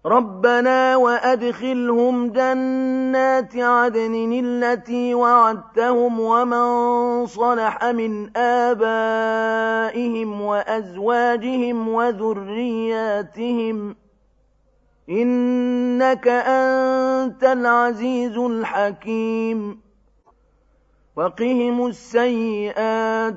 ربنا وأدخلهم جنات عدن التي وعدتهم ومن صلح من آبائهم وأزواجهم وذرياتهم إنك أنت العزيز الحكيم وقهم السيئات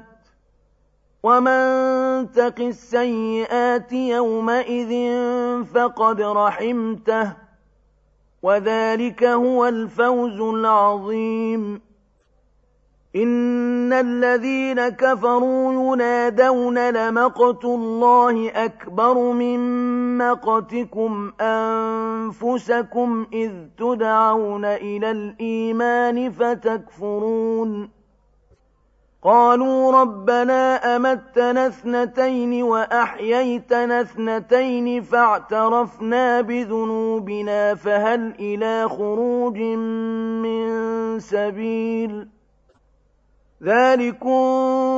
ومن تق السيئات يومئذ فقد رحمته وذلك هو الفوز العظيم إن الذين كفروا ينادون لمقت الله أكبر من مقتكم أنفسكم إذ تدعون إلى الإيمان فتكفرون قالوا ربنا أمتنا اثنتين وأحييتنا اثنتين فاعترفنا بذنوبنا فهل إلى خروج من سبيل ذلكم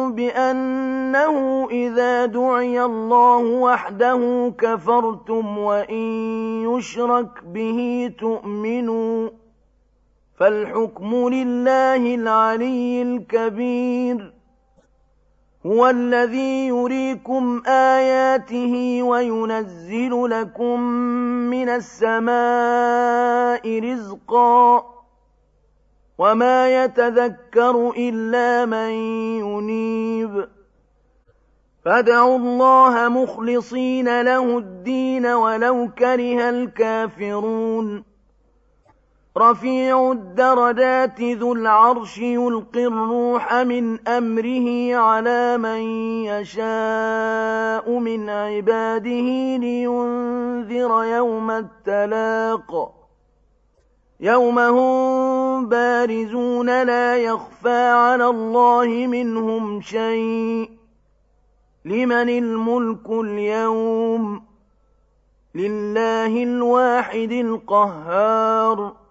بأنه إذا دعي الله وحده كفرتم وإن يشرك به تؤمنوا فالحكم لله العلي الكبير هو الذي يريكم آياته وينزل لكم من السماء رزقا وما يتذكر إلا من ينيب فادعوا الله مخلصين له الدين ولو كره الكافرون رفيع الدرجات ذو العرش يلقي الروح من أمره على من يشاء من عباده لينذر يوم التلاق يوم هم بارزون لا يخفى على الله منهم شيء لمن الملك اليوم لله الواحد القهار